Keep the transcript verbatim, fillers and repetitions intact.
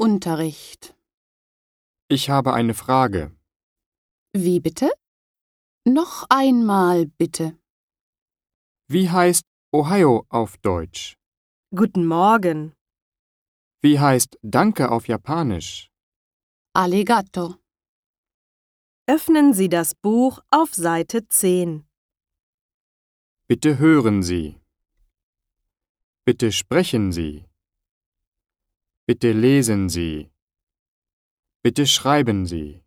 Unterricht. Ich habe eine Frage. Wie bitte? Noch einmal bitte. Wie heißt Ohio auf Deutsch? Guten Morgen. Wie heißt Danke auf Japanisch? Arigato. Öffnen Sie das Buch auf Seite zehn. Bitte hören Sie. Bitte sprechen Sie. Bitte lesen Sie. Bitte schreiben Sie.